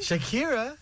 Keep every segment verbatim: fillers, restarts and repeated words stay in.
Shakira.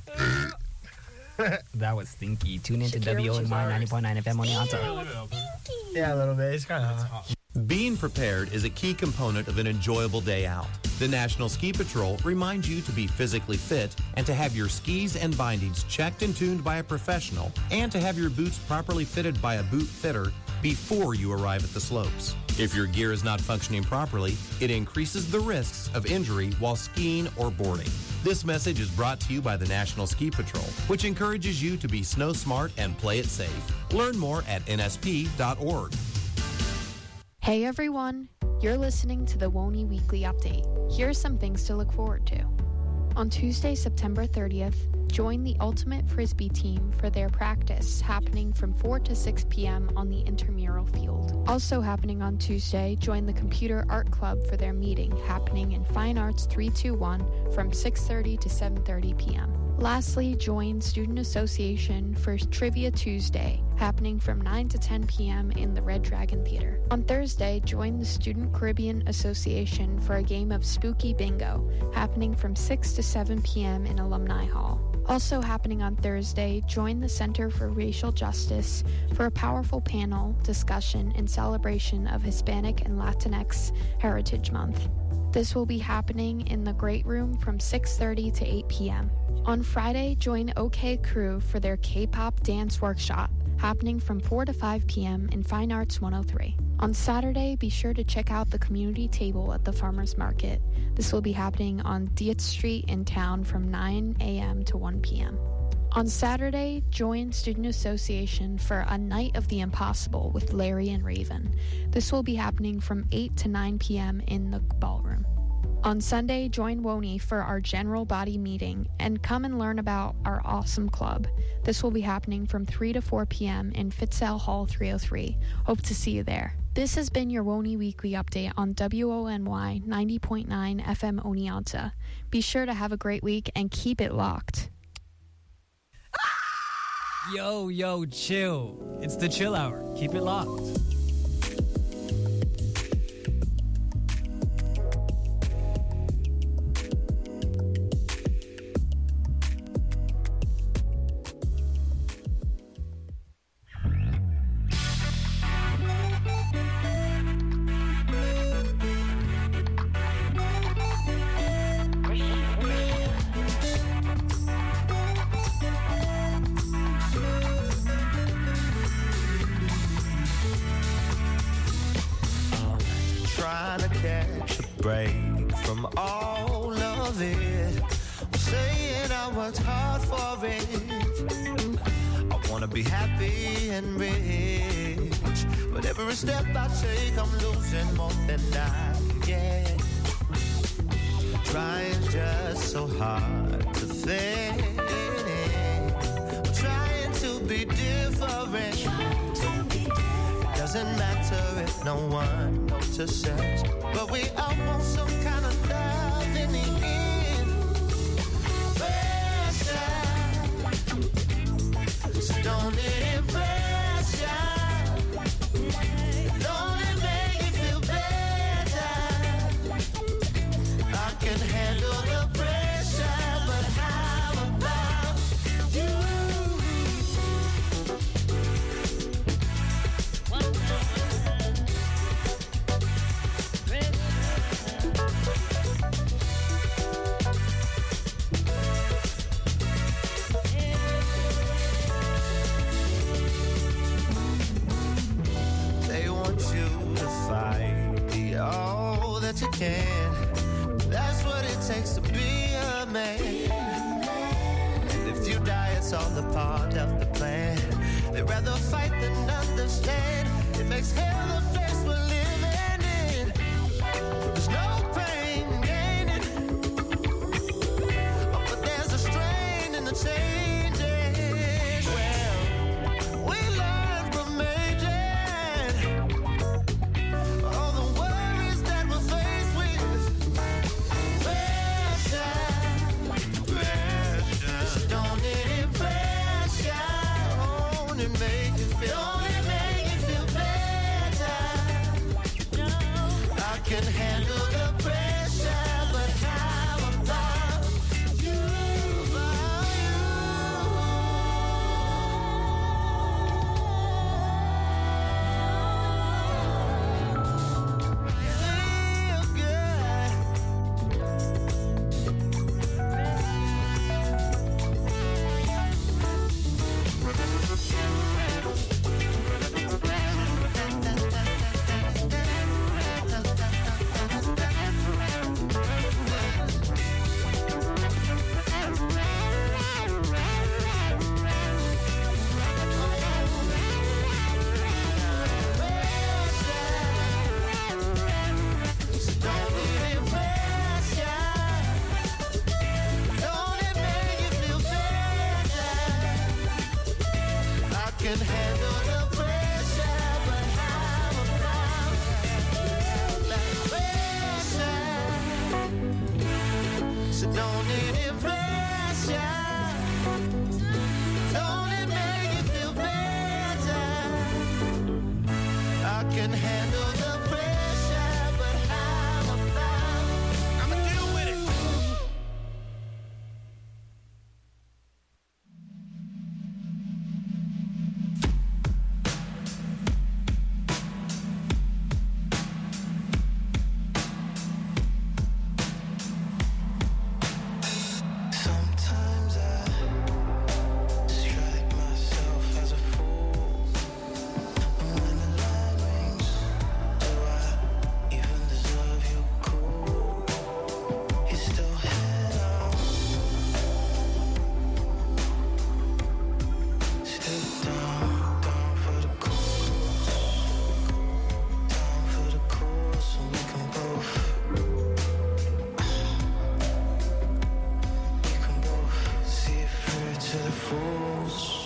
That was stinky. Tune in to Shakira, W O N Y she's ninety point nine F M on Yanta. Yeah, a little bit. It's kind of hot. Being prepared is a key component of an enjoyable day out. The National Ski Patrol reminds you to be physically fit and to have your skis and bindings checked and tuned by a professional and to have your boots properly fitted by a boot fitter before you arrive at the slopes. If your gear is not functioning properly, it increases the risks of injury while skiing or boarding. This message is brought to you by the National Ski Patrol, which encourages you to be snow smart and play it safe. Learn more at N S P dot org. Hey everyone, you're listening to the W O N Y Weekly Update. Here are some things to look forward to. On Tuesday, September thirtieth, join the Ultimate Frisbee team for their practice happening from four to six p.m. on the intramural field. Also happening on Tuesday, join the Computer Art Club for their meeting happening in Fine Arts three two one from six thirty to seven thirty p.m. Lastly, join Student Association for Trivia Tuesday, happening from nine to ten p.m. in the Red Dragon Theater. On Thursday, join the Student Caribbean Association for a game of Spooky Bingo, happening from six to seven p.m. in Alumni Hall. Also happening on Thursday, join the Center for Racial Justice for a powerful panel discussion in celebration of Hispanic and Latinx Heritage Month. This will be happening in the Great Room from six thirty to eight p.m. On Friday, join OK Crew for their K-pop dance workshop, happening from four to five p.m. in Fine Arts one oh three. On Saturday, be sure to check out the community table at the Farmers Market. This will be happening on Dietz Street in town from nine a.m. to one p.m. On Saturday, join Student Association for a Night of the Impossible with Larry and Raven. This will be happening from eight to nine p.m. in the ballroom. On Sunday, join W O N Y for our general body meeting and come and learn about our awesome club. This will be happening from three to four p.m. in Fitzell Hall three oh three. Hope to see you there. This has been your W O N Y Weekly Update on W O N Y ninety point nine F M Oneonta. Be sure to have a great week and keep it locked. Yo, yo, chill. It's the chill hour. Keep it locked. Break from all of it. I'm saying I worked hard for it. I wanna be happy and rich, but every step I take I'm losing more than I can get. Trying just so hard to fit in. I'm trying to be different. It doesn't matter if no one notices, but we all want some kind of love in the end. Pressure, so don't it impress ya? Don't it make you feel better? I can handle the pressure, but how about you? All that you can, that's what it takes to be a man. And if you die, it's all a part of the plan. They'd rather fight than understand. It makes hell the place we're living in. There's no pain gaining, oh, but there's a strain in the changes. Well, we learn from aging. Make you feel, don't it make you feel better? to the fools.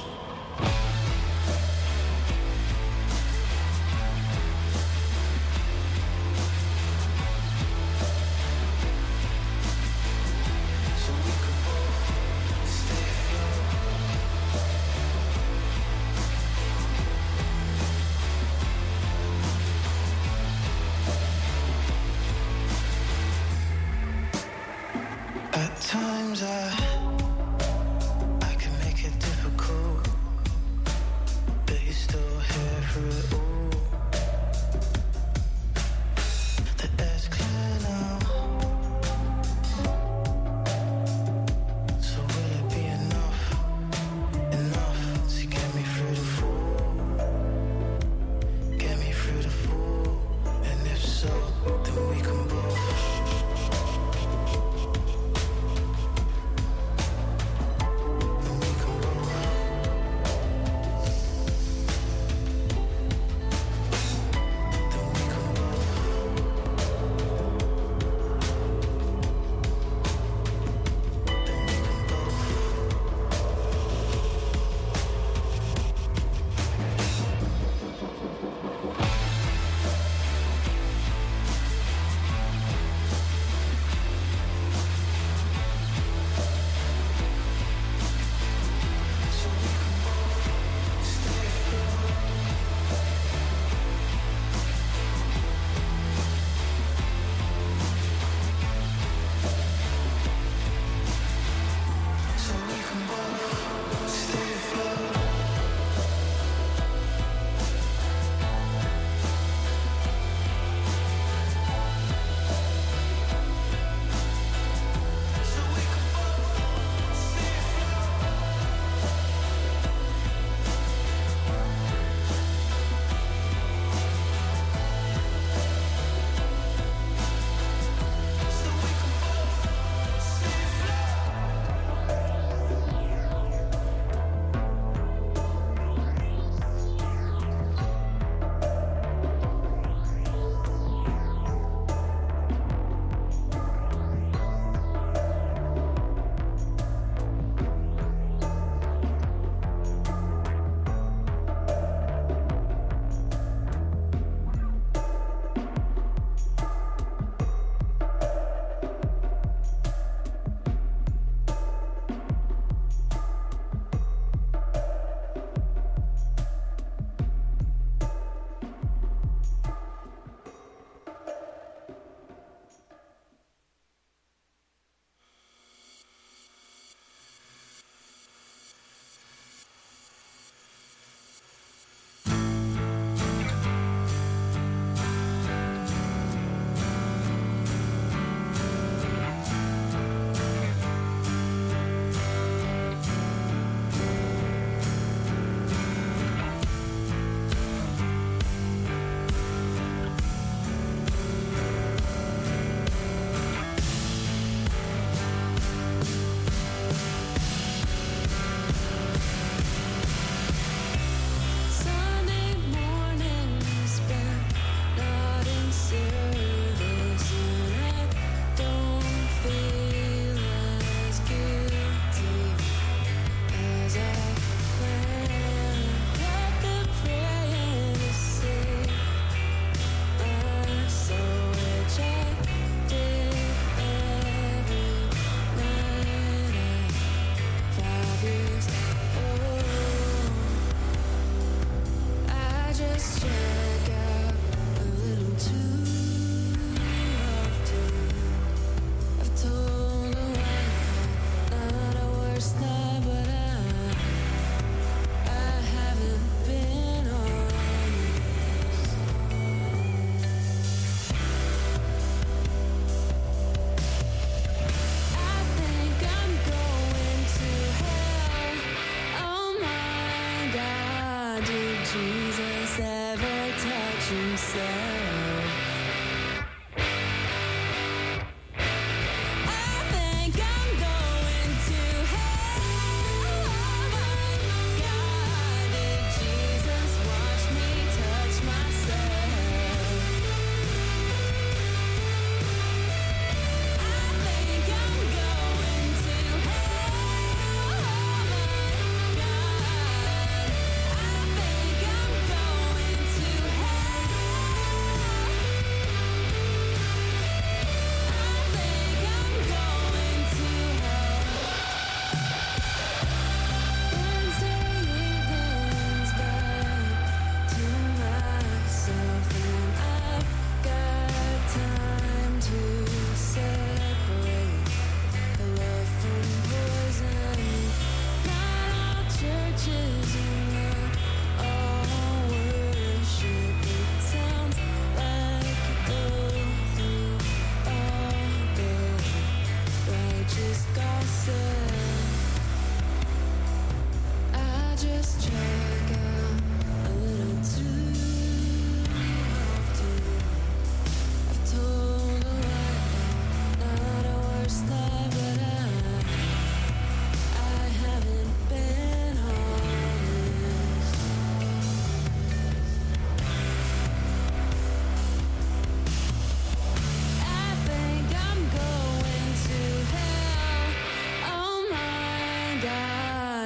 At times I, I can make it difficult, but you're still here through it all. The air's clear now, so will it be enough, enough to get me through the fall, get me through the fall, and if so, then we can both.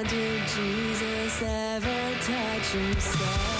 God, did Jesus ever touch himself?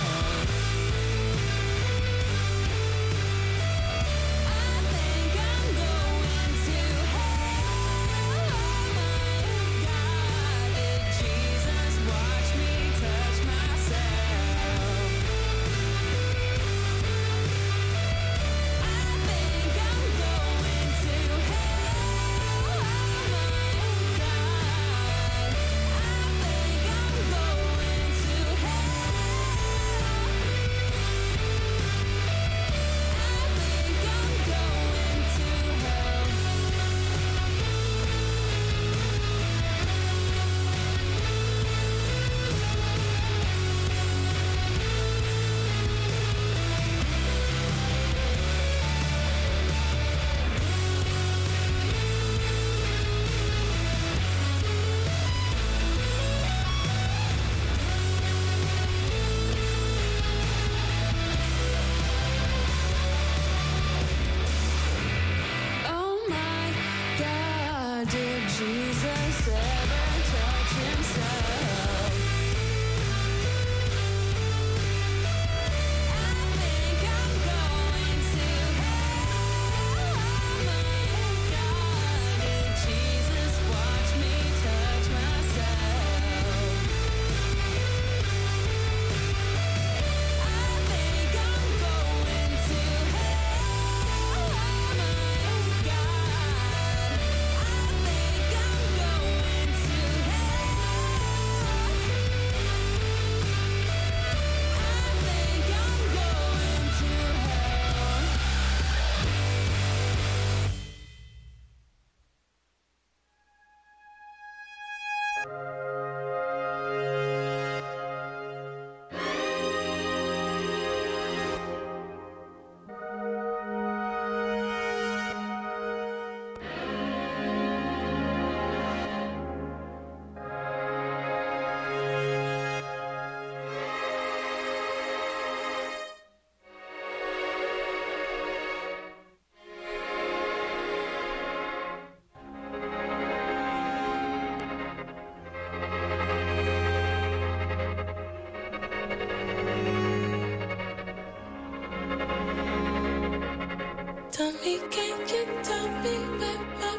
Tell me, can you tell me where my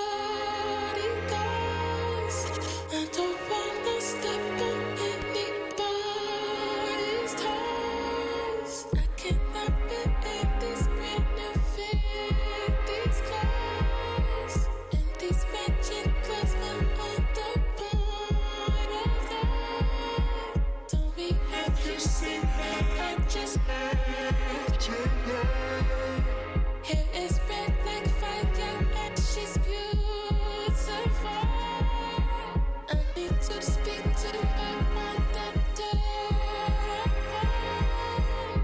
body goes? I don't wanna step on anybody's toes. I cannot fit in these renovated these clothes. And these matching clothes are on the borderline. Tell me, have you seen her? I just heard you. Hair is red like fire and she's beautiful. I need to speak to her on the telephone.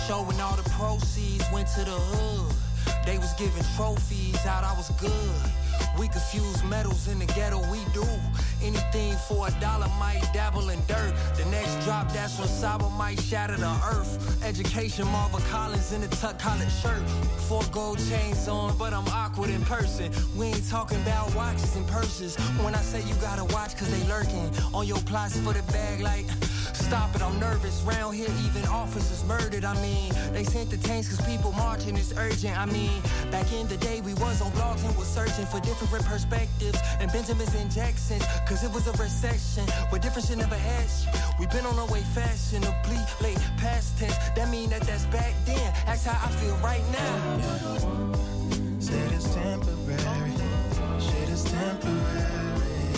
show when all the proceeds went to the hood. They was giving trophies out, I was good. We confuse metals in the ghetto, we do anything for a dollar, might dabble in dirt. The next drop, that's when Saba might shatter the earth. Education, Marva Collins in a tuck collared shirt. Four gold chains on, but I'm awkward in person. We ain't talking about watches and purses. When I say you gotta watch, cause they lurking on your plots for the bag, like, stop it, I'm nervous. Round here, even officers murdered, I mean. They sent the tanks cause people marching is urgent, I mean. Back in the day, we was on blogs and was searching for different perspectives and Benjamins and Jacksons, cause it was a recession where different shit never had shit. We been on our way fashionably, late past tense. That mean that that's back then. That's how I feel right now. Said it's temporary, shit is temporary.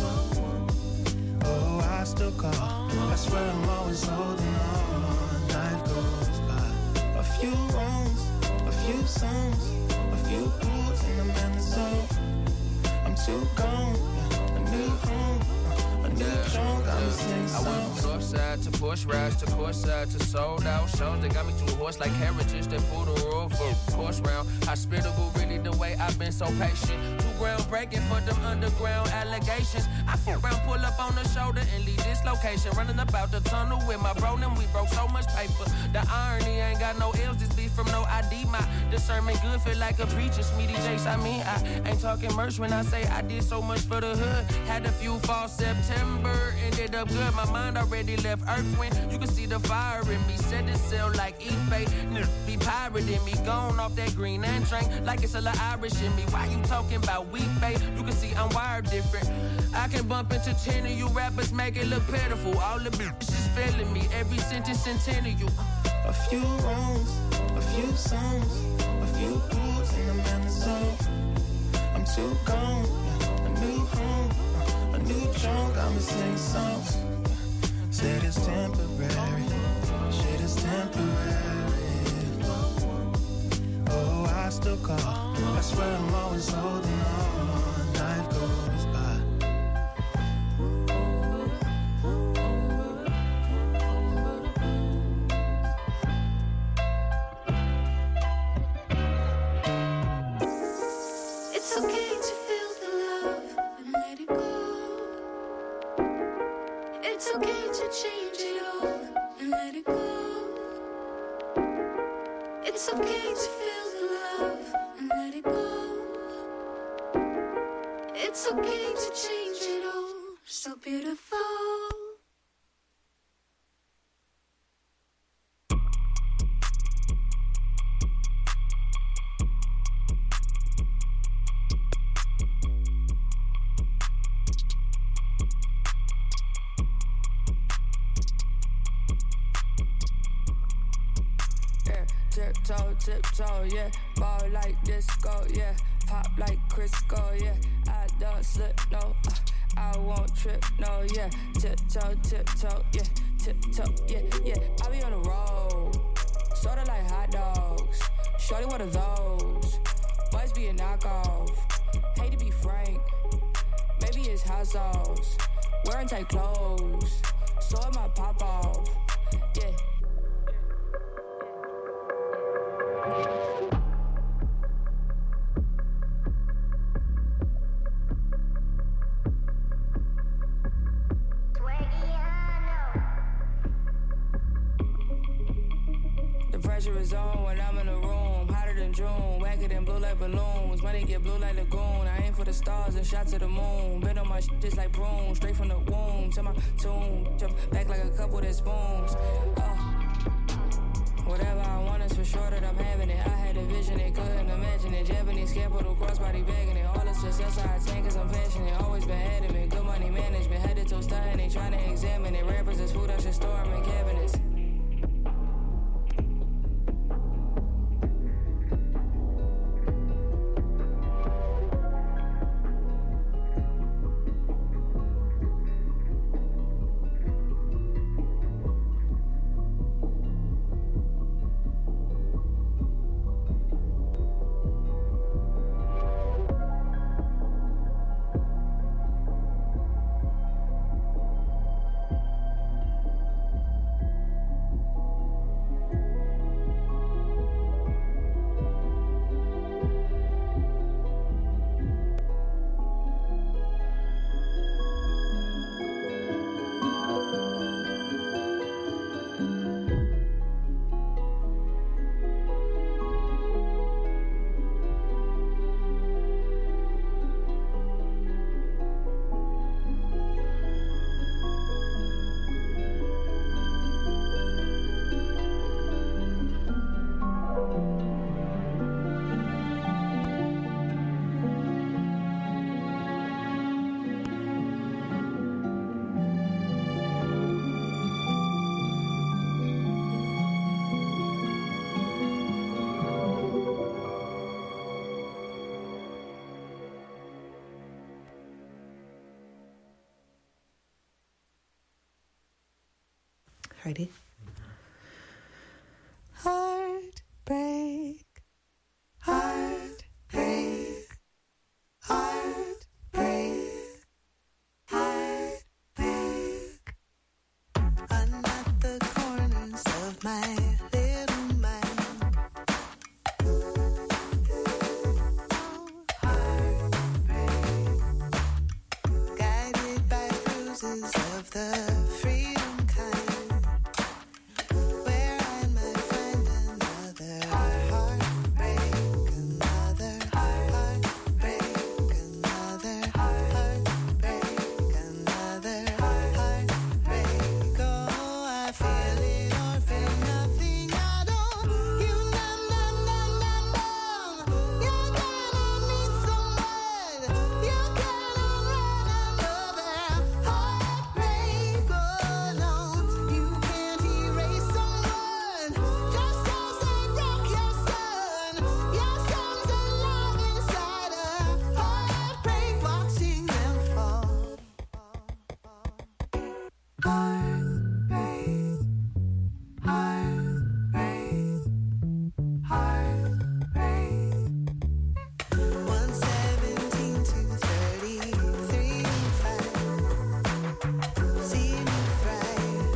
Oh, I still call, I swear I'm always holding on. Life goes by, a few wrongs, a few songs, a few boots in the man's soul. I'm too gone, a new home, a new yeah, trunk, I'm yeah. singing songs. I went from north side to push rides to course side to sold out shows. They got me to a horse like carriages that pull the road for a course round. Hospitable, really the way I've been so patient. Two groundbreaking for them underground allegations. I fuck around, pull up on the shoulder and leave this location. Running up out the tunnel with my bro, and we broke so much paper. The irony ain't got no ills, this beef from no I D. My discernment good, feel like a preacher. Smeedy Jakes, I mean, I ain't talking merch when I say I did so much for the hood. Had a few falls September, ended up good. My mind already left Earth when you can see the fire in me. Set it sail like Ipe, be pirating me. Gone off that green and drink like it's a lot Irish in me. Why you talking about weak, babe? You can see I'm wired different. I can bump into ten of you rappers, make it look pitiful. All the bitches feeling me, every sentence centennial. A few wrongs, a few songs, a few boots in the man's soul. I'm too gone, a new home, a new trunk, I'm singing songs. Said it's temporary, shit is temporary. Oh, I still call, I swear I'm always holding on. Life goes by. It's okay to feel the love and let it go. It's okay to change it all and let it go. It's okay to feel the love and let it go. It's okay to change it all. So beautiful. Tiptoe, tiptoe, yeah. Ball like disco, yeah. Pop like Crisco, yeah. I don't slip, no. Uh, I won't trip, no, yeah. Tiptoe, tiptoe, yeah. Tiptoe, yeah, yeah. I be on the road, sorta like hot dogs. Shorty, one of those. Boys be a knockoff. Hate to be frank, maybe it's hot sauce. Wearing tight clothes, so it might pop off, yeah. The pressure is on when I'm in the room. Hotter than June, wacker than blue like balloons. Money get blue like lagoon. I aim for the stars and shot to the moon. Been on my shit just like broom. Straight from the womb to my tomb. Jump back like a couple that spoons. Uh, whatever I want is for sure that I'm having it. I had a vision, they couldn't imagine it. Japanese capital, crossbody bagging it. All the success I attain cause I'm passionate. Always been adamant. Good money management. Headed to stunting, they trying to examine it. Rappers is food, I should store them in cabinets. Ready? Heartbreak, heartbreak, heartbreak, heartbreak. I'm at the corners of my little mind. Heartbreak, guided by bruises of the freedom kind. Where I might find another heartbreak, another heartbreak, another heartbreak, another heartbreak. Oh, I feel it or feel nothing at all. You numb, numb, numb, numb, numb. You're gonna need someone. You're gonna run another heartbreak. Oh no, you can't erase someone just 'cause they broke your son. Your son's alive inside a heartbreak, watching them fall. Heartbreak, heartbreak, heartbreak. one seventeen to thirty-three and five. See me thrive.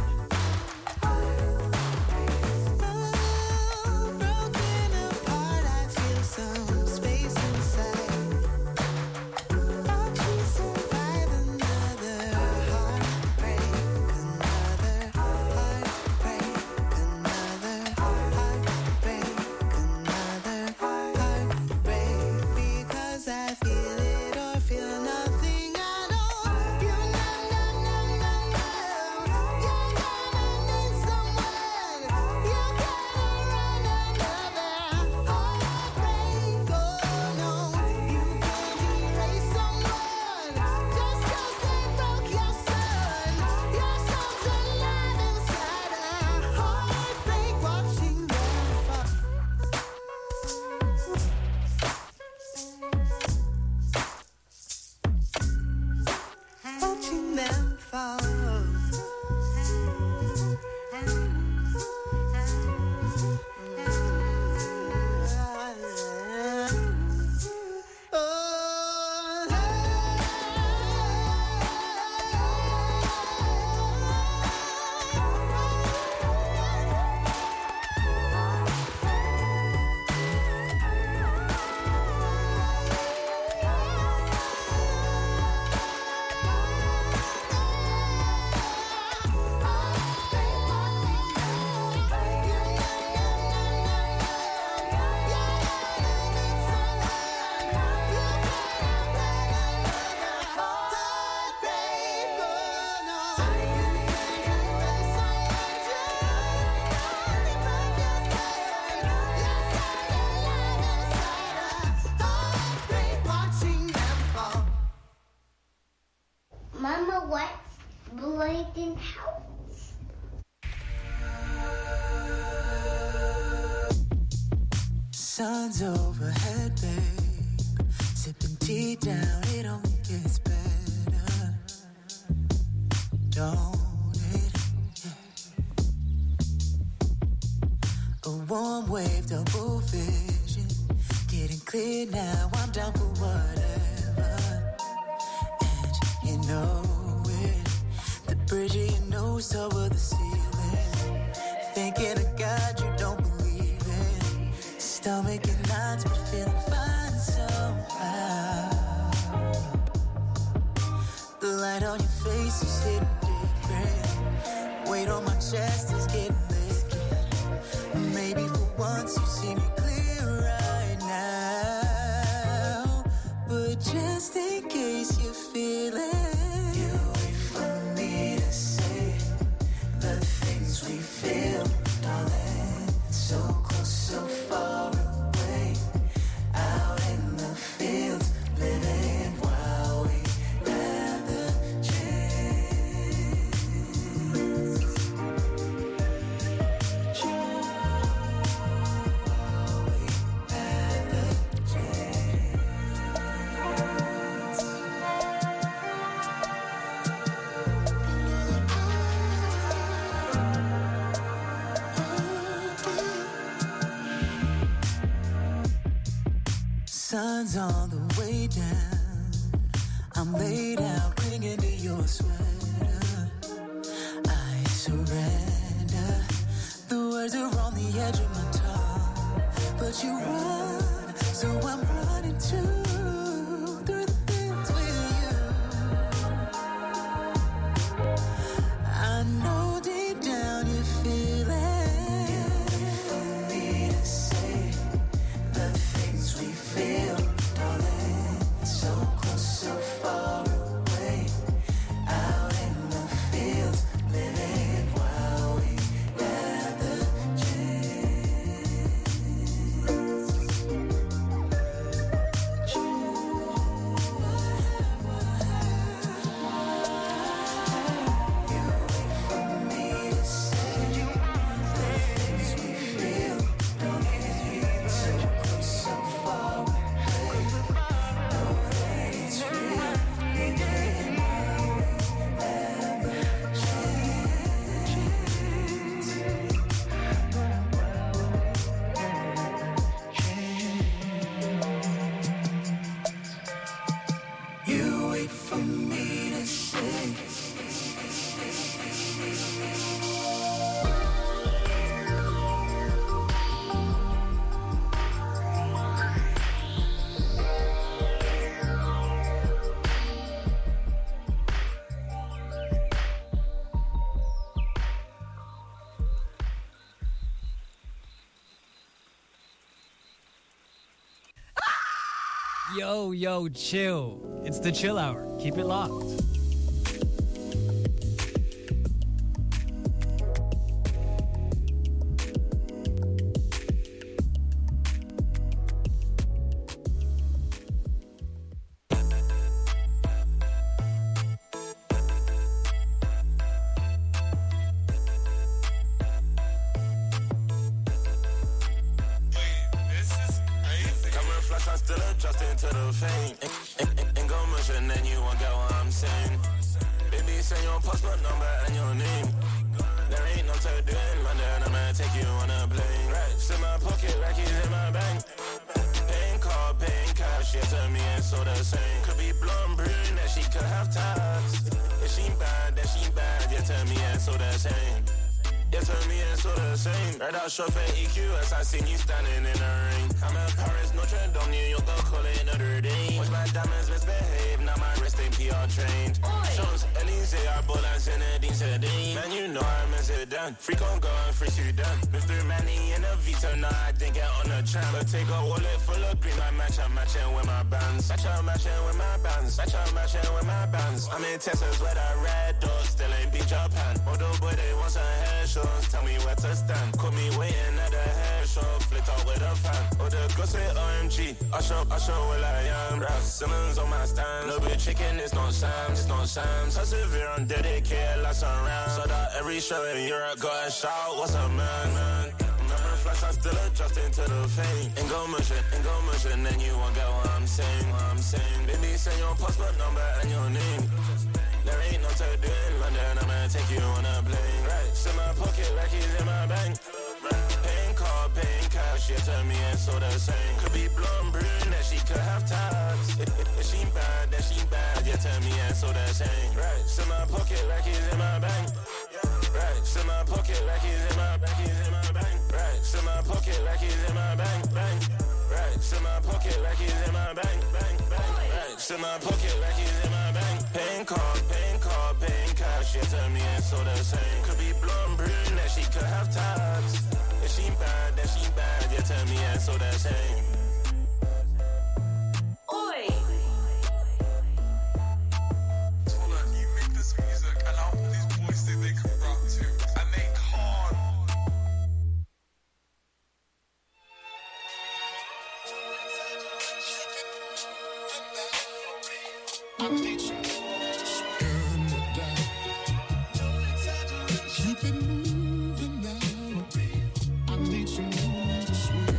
Oh, broken apart, I feel some space inside. Watch me survive another heartbreak, another heartbreak, another heartbreak, another heartbreak. Because I feel it or feel nothing at all. You numb, numb, numb, numb, numb. You're gonna need someone. You're gonna run another heartbreak. Oh no, you can't erase someone just 'cause they broke your son. Your son's alive inside a heartbreak, watching them fall. Watching them fall. Mama, what's Bladen House? Sun's overhead, babe. Sipping tea down, it only gets better. Don't it? Yeah. A warm wave, double vision. Getting clear now, I'm down for whatever. And you know it. The bridge of your nose over the ceiling. Thinking of God you don't believe in. Stomach and knots, but feeling fine somehow. The light on your face is hitting different. Weight on my chest is getting lifted. Maybe for once you see me clear right now. But just in case you feel it, you wait for me to say the things we feel, darling. So close, so far away, out in the fields, living while we rather chase. sun's on the way down. I'm laid out, clinging to your sweater. I surrender. The words are on the edge of my tongue, but you run, so I'm running too. Through the things with you, I know deep down you feel it. For me to say the things we feel, darling, so close, so far away, out in the fields, living while we gather you wait for me to say. Yo, yo, chill. It's the Chill Hour. Keep it locked. Camera flash, I'm still adjusting to the fame. Ain't, ain't, ain't gon' mention, then you won't get what I'm saying. Baby, say your passport number and your name. There ain't no to do in London, I'ma take you on a plane. Racks in my pocket, like he's in my bank. Paying card, paying cash, yeah, to me it's all the same. Could be blonde, brune, that she could have tats. If she bad, then she bad, yeah, to me it's all the same. Yeah, to me it's all the same. Right out chauffeur E Q as I seen you standing in the rain. I'm in Paris, Notre Dame, New York, go call it Notre Dame. Watch my diamonds misbehave, now my wrist ain't P R trained. Shows Elysee, I ball and Zinedine Zidane. Man, you know I'm in Zidane. Freak on go and free Sudan. Mister Manny in a Vito, nah, I didn't get on the tram. But take a wallet full of green, I match, I'm matching with my bands. Match, I'm matching with my bands. Match, I'm matching with my bands. I'm in Texas where the red doors still ain't beat Japan. Although boy, they want some hair shows, tell me where to stand. Caught me waiting at the hair show, flipped out with a fan. Oh, the girl say O M G, I show, I show where I am. Rap Simmons on my stand. Little bit chicken, it's not Sam's, it's not Sam's. Persevere, I'm dedicated, lots around. So that every show in Europe, got a shout, what's up, man, man? Remember flash, I'm still adjusting to the fame. Ain't go motion, ain't go motion, then you won't get what I'm saying, what I'm saying. Baby, say your passport number and your name. There ain't no to do in London, I'ma take you on a plane. Racks in my pocket, like he's in my bank. Paying card, paying cash, yeah, to me it's all the same. Could be blonde, brune, that she could have tats. If, if, if she bad, then she bad, yeah, to me it's all the same. Racks in my pocket, like he's in my bank. Racks in my pocket, like he's in my bank, he's in my bank. Racks in my pocket, like he's in my bank, bank. Racks in my pocket, like he's in my bank, bank, bank. Racks in my pocket, like he's in my bank. Paying card, paying card, paying cash, yeah, to me it's all the same. Could be blonde, brune, that she could have tats. If she bad, then she bad, yeah, to me it's all the same. Oi! You make this music and all these boys think they can rap to, and they can't. I teach you. Keep it moving now. I teach you to swim.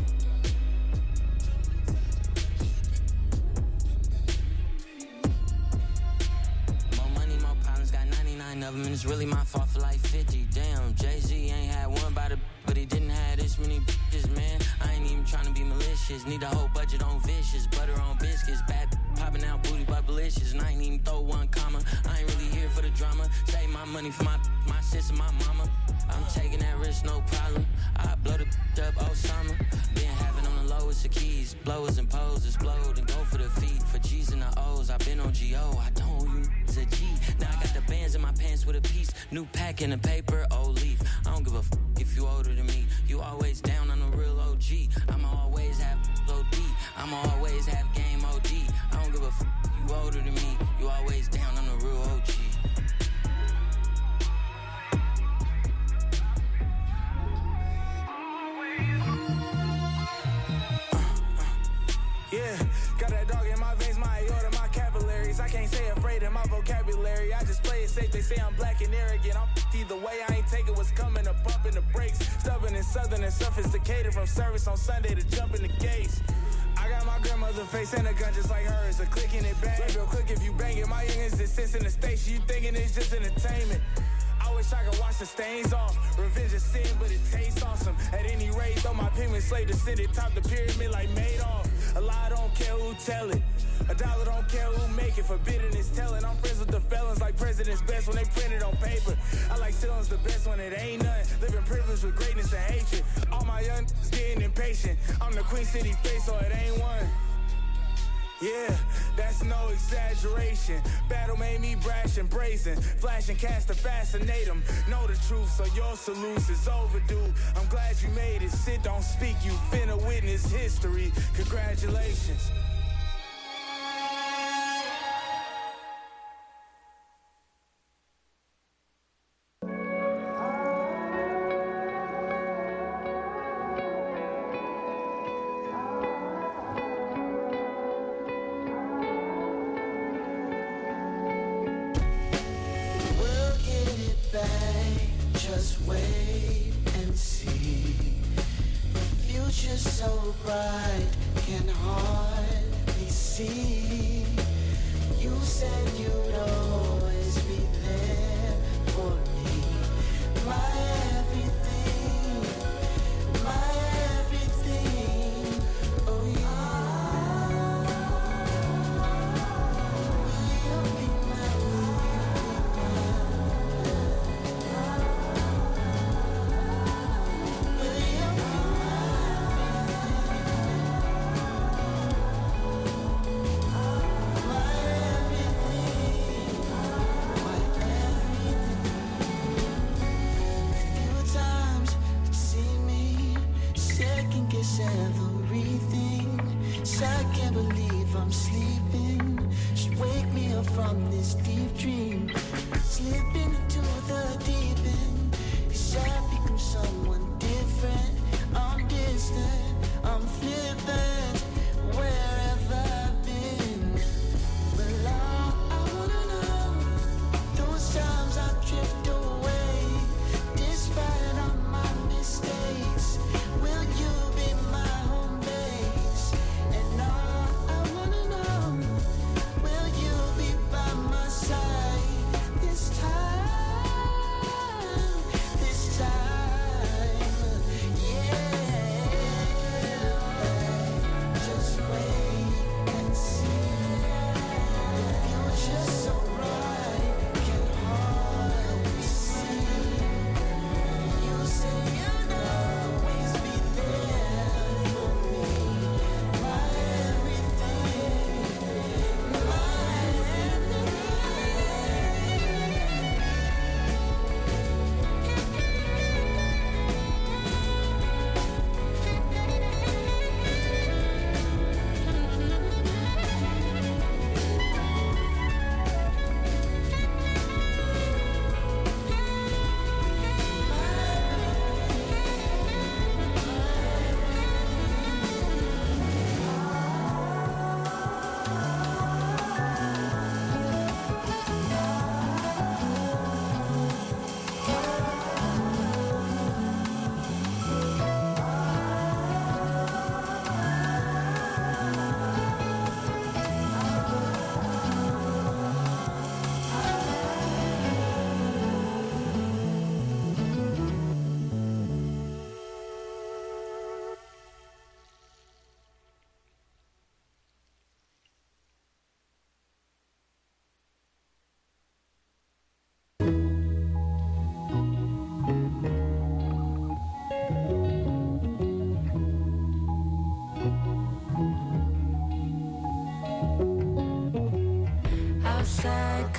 More money, more problems, got ninety-nine of them, and it's really my fault for like fifty. Damn, Jay-Z ain't had one by the, but he didn't have this many bitches, man. I ain't even trying to be malicious, need a whole budget on vision. wishes and I ain't even throw one comma. I ain't really here for the drama. Save my money for my my sis and my mama. I'm taking that risk, no problem. I blow the up all summer. Been having on the lowest of keys. Blowers and poses, explode and go for the feet. For G's and the O's, I've been on G O. I don't you it's a G. Now I got the bands in my pants with a piece. New pack in the paper, old leaf. I don't give a f if you older than me. You always down on a real O G. I'ma always have O D. I'ma always have game O D. I don't give a f you older than me. You always down on a real O G. Yeah, got that dog in my veins, my aorta, my capillaries. I can't say afraid in my vocabulary. I just play it safe, they say I'm black and arrogant. I'm either way, I ain't taking what's coming, a bump in the brakes. Stubborn and southern and sophisticated from service on Sunday to jump in the gates. I got my grandmother face and a gun just like hers. A click and it bang, real quick if you bang it. My youngins that sits in the station, you thinking it's just entertainment. I wish I could wash the stains off. Revenge is sin, but it tastes awesome. At any rate, though my pigment slave descended, top the pyramid like Madoff. A lie don't care who tell it. A dollar don't care who make it. Forbidden is telling. I'm friends with the felons like president's best when they print it on paper. I like ceilings the best when it ain't none. Living privilege with greatness and hatred. All my young getting impatient. I'm the Queen City face, so it ain't one. Yeah, that's no exaggeration. Battle made me brash and brazen. Flash and cast to fascinate them. Know the truth, so your salute is overdue. I'm glad you made it. Sit, don't speak. You finna witness history. Congratulations.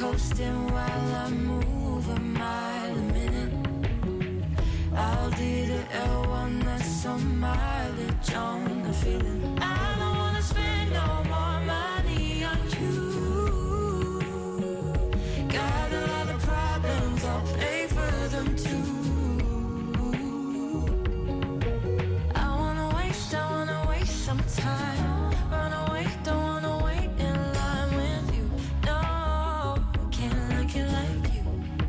coasting while I move a mile a minute. I'll do the L one, that's some mileage on the feeling. I don't wanna spend no more money on you. Got a lot of problems, I'll pay for them too. I wanna waste, I wanna waste some time. Run away, don't wanna wait in line with you. No, can't like it like you.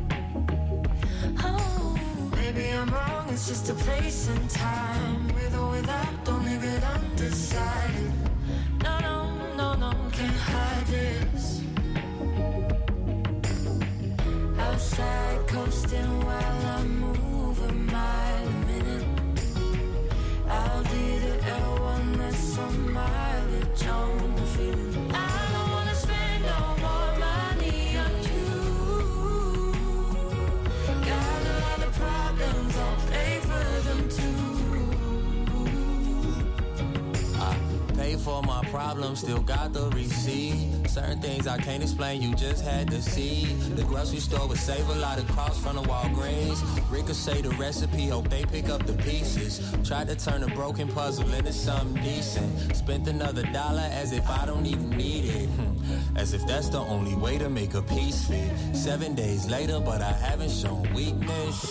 Oh, maybe I'm wrong, it's just a place and time. With or without, don't leave it undecided. No, no, no, no, can't hide this. Outside coasting while I move a mile a minute. I'll do the L one, that's some mileage on the feeling. I don't wanna spend no more money on you. Got a lot of problems, I'll pay for them too. I pay for my problems, still got the receipt. Certain things I can't explain, you just had to see. The grocery store would save a lot of costs from the Walgreens. Ricochet the recipe, hope they pick up the pieces. Tried to turn a broken puzzle into something decent. Spent another dollar as if I don't even need it. As if that's the only way to make a piece fit. Seven days later, but I haven't shown weakness.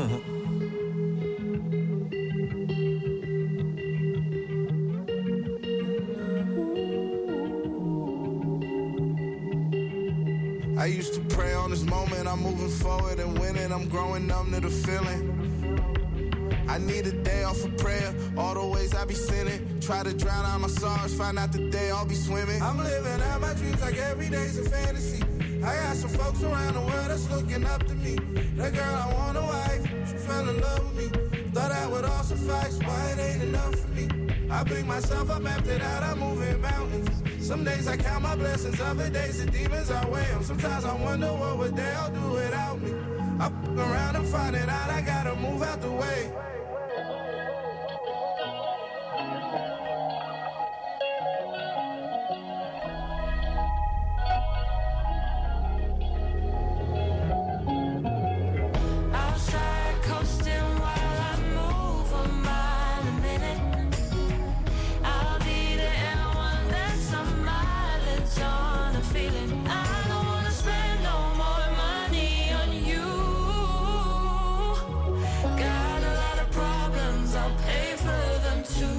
I used to pray on this moment, I'm moving forward and winning, I'm growing numb to the feeling. I need a day off of prayer, all the ways I be sinning. Try to drown out my sorrows, find out the day I'll be swimming. I'm living out my dreams like every day's a fantasy. I got some folks around the world that's looking up to me. That girl, I want a wife, she fell in love with me. Thought that would all suffice, why it ain't enough for me? I pick myself up after that, I'm moving mountains. Some days I count my blessings, other days the demons I weigh them. Sometimes I wonder what would they all do without me. I fuck around and find it out, I gotta move out the way. Outside coasting while I move a mile a minute. I'll be the L one, that's some mileage on a feeling. I don't wanna spend no more money on you. Got a lot of problems, I'll pay for them too.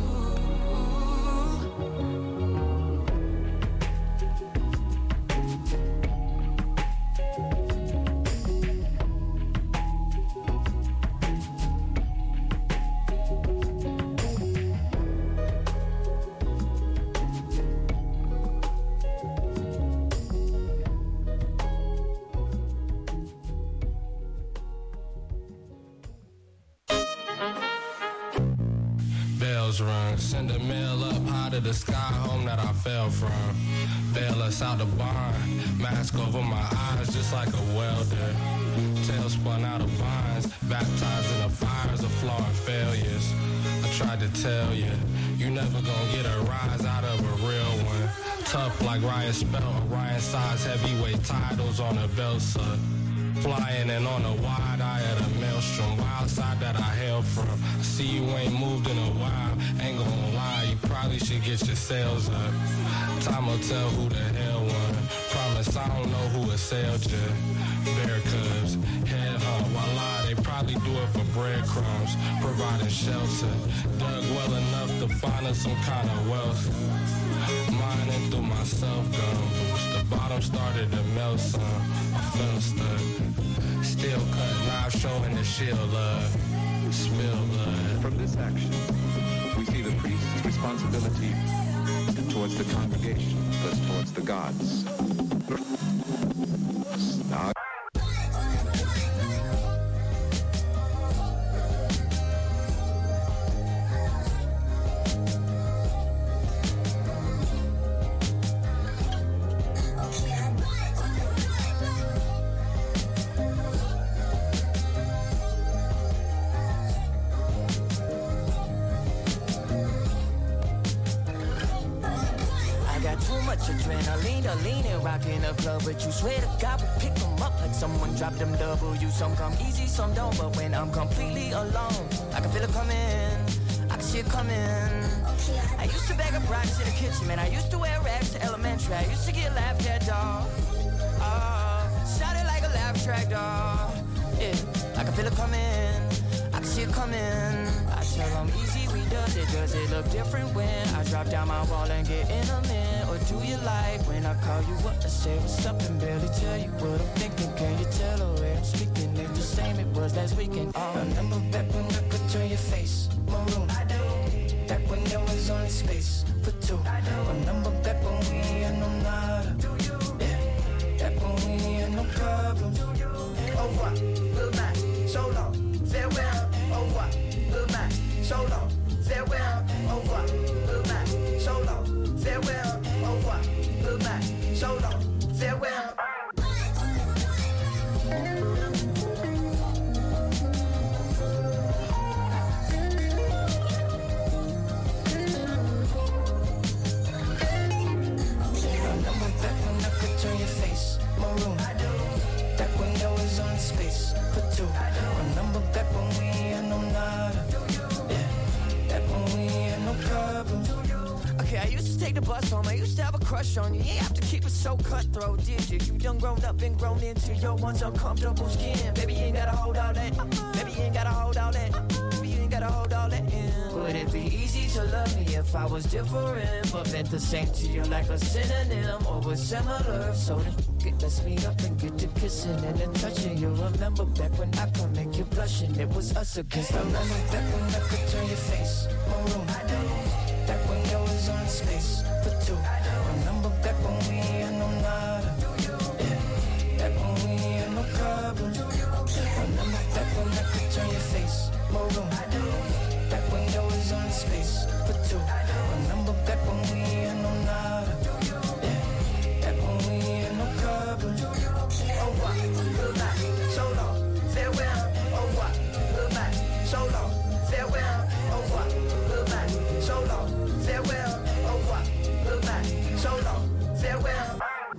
Bells rung, send a mail up high to the sky, home that I fell from. Bail us out the barn, mask over my eyes just like a welder. Tail spun out of vines, baptized in the fires of flaw and failures. I tried to tell you, you never gonna get a rise out of a real one. Tough like Ryan Spell, Orion size heavyweight titles on a belt, son. Flying and on a wide eye at a maelstrom, wild side that I hail from. I see you ain't moved in a while, ain't gonna lie, you probably should get your sails up. Time will tell who the hell won. Promise I don't know who assailed you. Bear cubs, head hunt, voila, they probably do it for breadcrumbs, providing shelter. Dug well enough to find us some kind of wealth. Mining through my self-gun boost, the bottom started to melt some. I felt stuck. Still cut, knife showing the shield love. Spill blood. From this action, we see the priest's responsibility towards the congregation, thus towards the gods. Now, much adrenaline to lean and rock in the club, but you swear to God we pick them up like someone dropped them W. Some come easy, some don't, but when I'm completely alone, I can feel it coming, I can see it coming. I used to bag up rocks in the kitchen, man. I used to wear rags to elementary. I used to get laughed at, dog. Oh, sounded like a laugh track, dog. Yeah, I can feel it coming, I can see it coming. I tell them easy, we does it. Does it look different when I drop down my wall and get in a minute? Or do you like when I call you up to say what's up and barely tell you what I'm thinking? Can you tell the way I'm speaking? It's the same it was last weekend. Oh, remember back when I could turn your face maroon? I do. Back when there was only space for two. Remember back when we had no nada. Yeah. Back when we had no problems. Au revoir, goodbye, so long, farewell. Au revoir, goodbye, so long, farewell. Au revoir, goodbye, so long, farewell. Au revoir, goodbye, so long, farewell. Turn your face maroon. Back when there was only space for two. Remember back when we had no nada. Yeah, back when we had no problems. Okay, I used to take the bus home. I used to have a crush on you. You ain't have to keep it so cutthroat, did you? You done grown up and grown into your once uncomfortable skin. Baby, you ain't gotta hold all that. Baby, you ain't gotta hold all that. Baby, you ain't gotta hold all that in. Would it be easy to love me if I was different, but meant the same to you like a synonym or was similar? So then it, let's meet up and get to kissing and then touching. You remember back when I could make you blushing? It was us against the remember back when I could turn your face maroon. Back when there was only space for two. Remember back when we had no nada. Yeah. Back when we had no problems. Remember back when I could turn your face maroon. Back when there was only space for two. Remember back when we had no nada. Yeah. Back when we had no problems. Au revoir, goodbye, so long, farewell. Au revoir, goodbye, so long, farewell. Au revoir, goodbye, so long, farewell. Au revoir, goodbye, so long, farewell.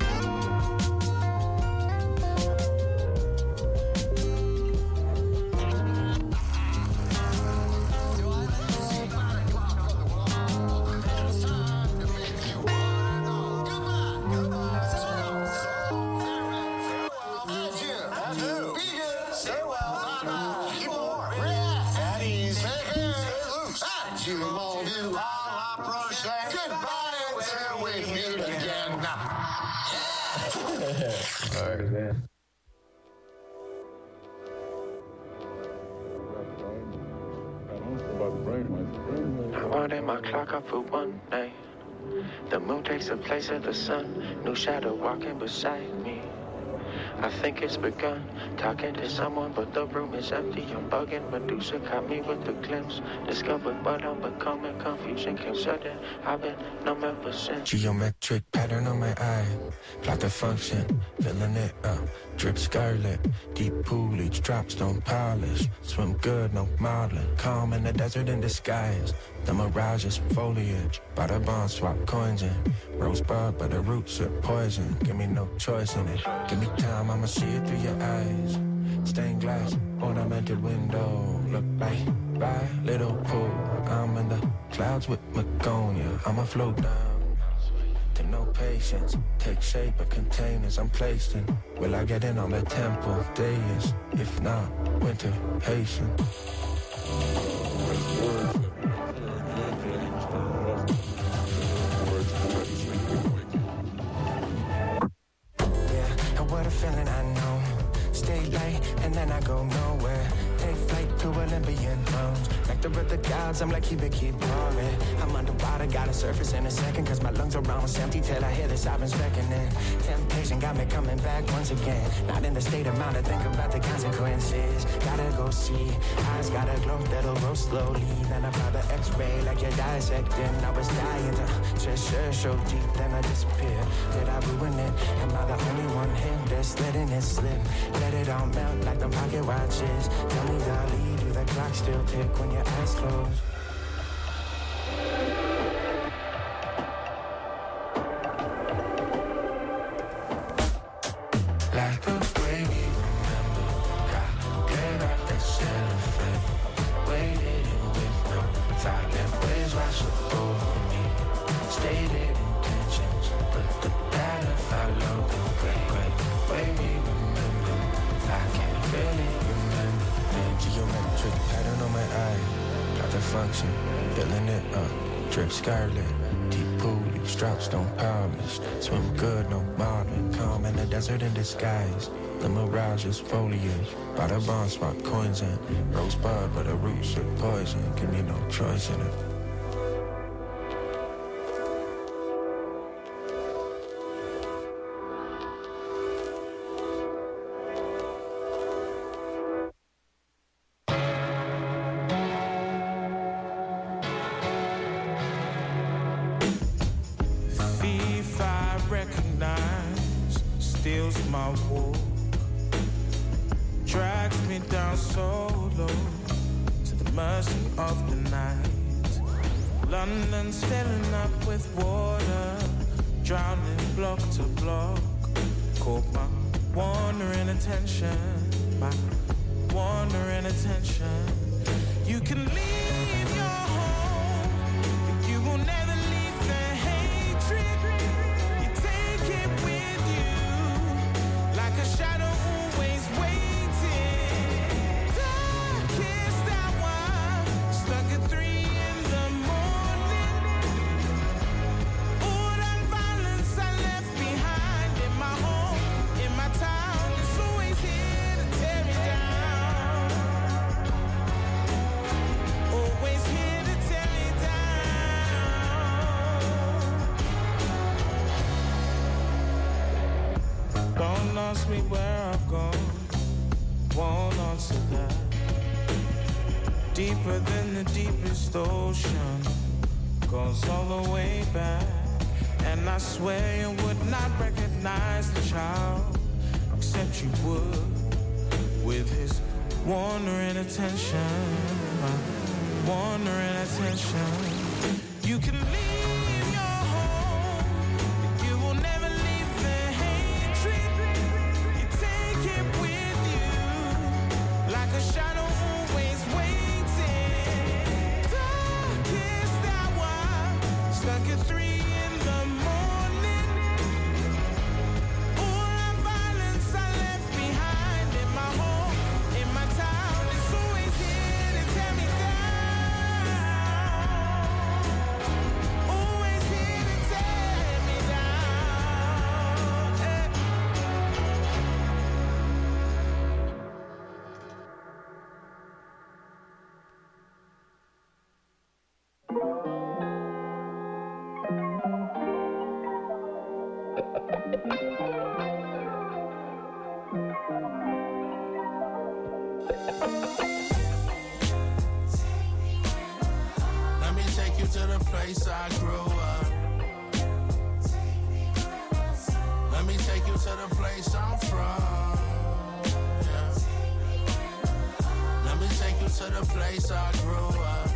I wanted my clock up for one night. The moon takes the place of the sun. New shadow walking beside me. I think it's begun. Talking to someone, but the room is empty. I'm bugging. Medusa caught me with the glimpse. Discovered what I'm becoming. Confusion came sudden. I've been numb ever since. Geometric pattern on my eye. Plot the function. Filling it up. Drip scarlet. Deep poolage. Dropstone polish. Swim good, no modeling. Calm in the desert in disguise. The mirage is foliage. By the bond, swap coins in. Rosebud, but the roots are poison. Give me no choice in it. Give me time, I'ma see it through your eyes. Stained glass, ornamented window. Look like by little pool. I'm in the clouds with Magonia. I'ma float down to no patience. Take shape of containers I'm placed in. Will I get in on the temple days? If not, winter patience. What a feeling I know. Stay light and then I go nowhere. Take flight to Olympian thrones. Nectar of the gods, I'm like keep it, keep pouring. I'm underwater, gotta surface in a second. Cause my lungs are almost empty till I hear the sirens beckoning. Temptation got me coming back once again. Not in the state of mind to think about the consequences. Gotta go see, eyes gotta glow, that'll grow slowly. Then I apply the x-ray like you're dissecting. I was dying to just sure so deep, then I disappear. Did I ruin it? Am I the only one here that's letting it slip? Let it all melt like the pocket watches. Tell me, Dolly, do the clock still tick when your eyes close? the function, filling it up. Drip scarlet, deep pool, straps don't polish. Swim good, no modeling. Calm in the desert in disguise. The mirage is foliage. By the barn, spot coins in. Rosebud, but the roots are poison. Give me no choice in it. Deeper than the deepest ocean, goes all the way back. And I swear you would not recognize the child, except you would, with his wandering attention, wandering attention. You can leave your home, you will never leave the hatred. You take it with you, like a shadow always waits. Stuck at three in the morning. All the violence I left behind in my home, in my town, is always here to tear me down. Always here to tear me down. Hey. Let me take you to the place I grew up. Let me take you to the place I'm from. Yeah. Let me take you to the place I grew up.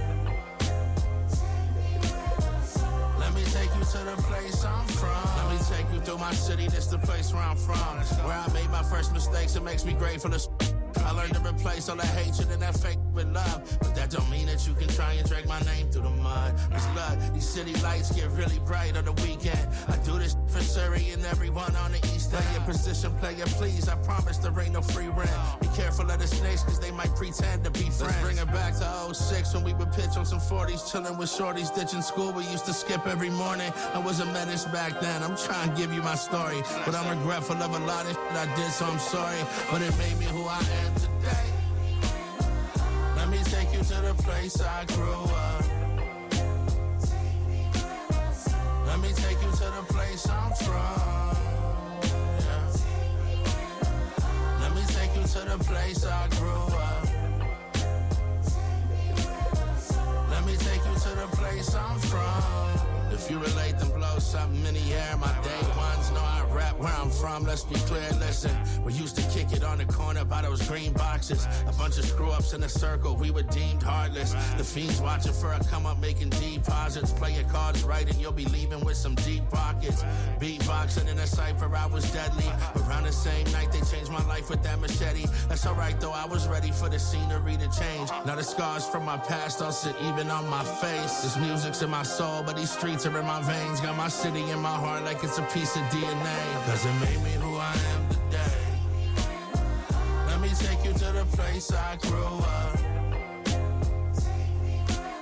Let me take you to the place I'm from. Let me take you through my city, this the place where I'm from. Where I made my first mistakes, it makes me grateful to I learned to replace all that hatred and that fake with love. But that don't mean that you can try and drag my name through the mud. Cause look, these city lights get really bright on the weekend. I do this for Surrey and everyone on the east end. Play your position, player, please. I promise there ain't no free rent. Be careful of the snakes cause they might pretend to be friends. Let's bring it back to oh six when we would pitch on some forties. Chilling with shorties, ditching school. We used to skip every morning. I was a menace back then. I'm trying to give you my story. But I'm regretful of a lot of shit I did, so I'm sorry. But it made me who I am today. Let me take you to the place I grew up. Let me take you to the place I'm from. Yeah. Let me take you to the place I grew up. Let me take you to the place I'm from. If you relate, then blow something in the air. My day ones know I rap where I'm from. Let's be clear, listen. We used to kick it on the corner by those green boxes. A bunch of screw-ups in a circle, we were deemed heartless. The fiends watching for a come up making deposits. Play your cards right and you'll be leaving with some deep pockets. Beatboxing in a cypher, I was deadly. Around the same night, they changed my life with that machete. That's alright though, I was ready for the scenery to change. Now the scars from my past don't sit even on my face. This music's in my soul, but these streets are in my veins. Got my city in my heart like it's a piece of D N A. Cause it made me who I am today. Let me take you to the place I grew up.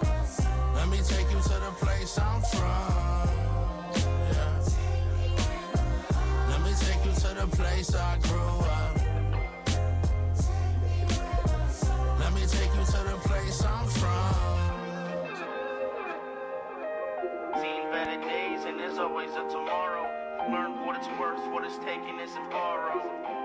worries of tomorrow. Learn what it's worth, what it's taking isn't borrowed.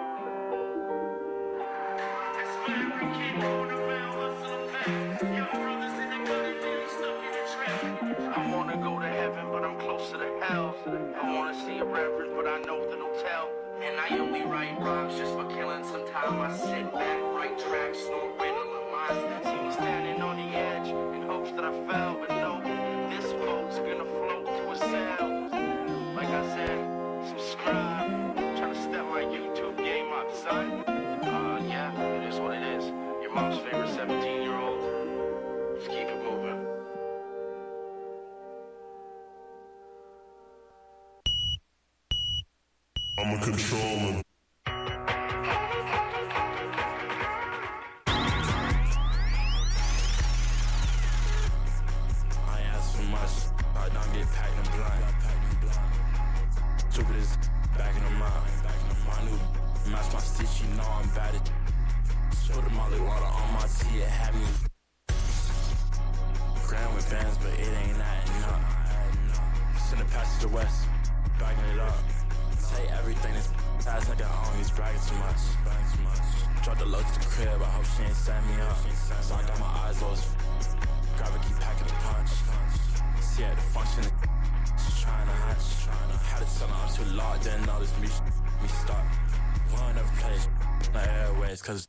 That's why every kid going around hustling back. Young brothers in the gully, really stuck in the trap. I wanna go to heaven, but I'm closer to hell. I wanna see a reverend, but I know that he'll tell. And I only write rhymes just for killing some time. I sit back, write tracks, snort riddling lines. See me standing on the edge in hopes that I fell, but no, this boat's gonna float to a sail. Like I said, subscribe. Trying to step my YouTube game up, son. Uh, yeah, it is what it is. Your mom's favorite seventeen-year-old. Let's keep it moving. I'm a controller. I ain't ask for much. I don't get packed and blind. Stupid is back in the mind. My new match my stitch, you know I'm bad at. Show the molly water on my tea, it had me. Grand with bands, but it ain't adding up. Send it past to the west, backing it up. Say everything is ass like I own, he's bragging too much. Drop the load to the crib, I hope she ain't set me up. So I got my eyes low as f. Grab keep packing a punch. See at the function, she's trying to hatch. Had to tell her I'm too locked, didn't know this me, me stuck. Won't never play this the airways, cause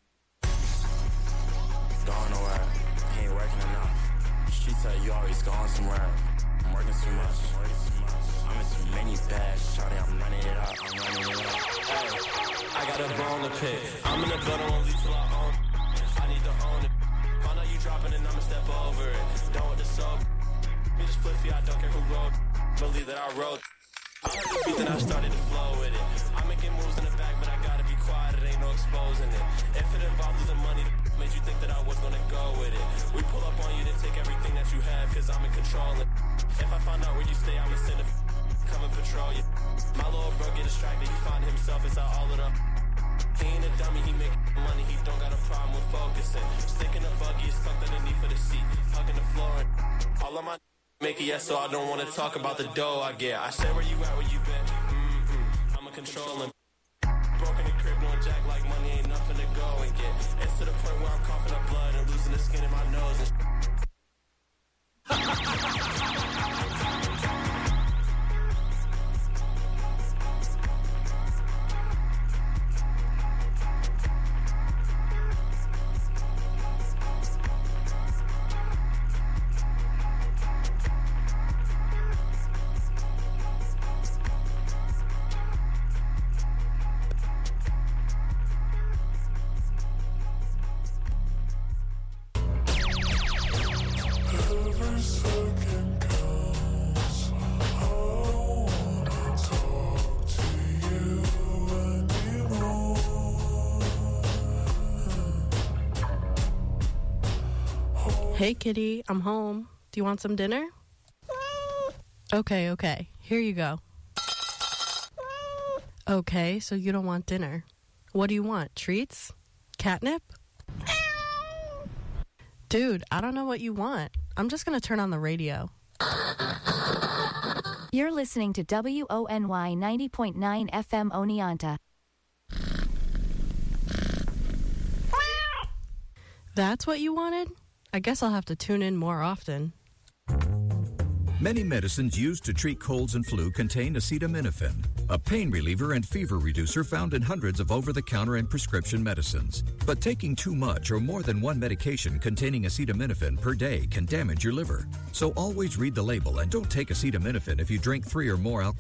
going nowhere, he ain't working enough. She said you always going somewhere. I'm working too much. I'm in too many bags, shawty, I'm running it up, I'm running it up. Hey, I got a bone to pick. I'm in the building, won't leave till I own it. I need to own it. Find out you dropping and I'ma step over it. Done with the soap. Me just flippy, I don't care who wrote. Believe that I wrote. I heard the beat, then I started to flow with it. I'm making moves in the back, but I gotta be quiet, it ain't no exposing it. If it involved losing money, made you think that I was gonna go with it. We pull up on you, then take everything that you have, cause I'm in control. If I find out where you stay, I'ma send a come and patrol you. My little bro get distracted, he find himself inside all of them. He ain't a dummy, he make money, he don't got a problem with focusing. Sticking a buggy is tucked underneath for the seat, hugging the floor and all of my make it yes, so I don't wanna talk about the dough I get. I say where you at, where you been, mm-hmm. I'ma control him. Broken the crib, doing jack like money ain't nothing to go and get. It's to the point where I'm coughing up blood and losing the skin in my nose and Hey kitty, I'm home. Do you want some dinner? Okay, okay. Here you go. Okay, so you don't want dinner. What do you want? Treats? Catnip? Dude, I don't know what you want. I'm just gonna turn on the radio. You're listening to W O N Y ninety point nine F M Oneonta. That's what you wanted? I guess I'll have to tune in more often. Many medicines used to treat colds and flu contain acetaminophen, a pain reliever and fever reducer found in hundreds of over-the-counter and prescription medicines. But taking too much or more than one medication containing acetaminophen per day can damage your liver. So always read the label and don't take acetaminophen if you drink three or more alcohol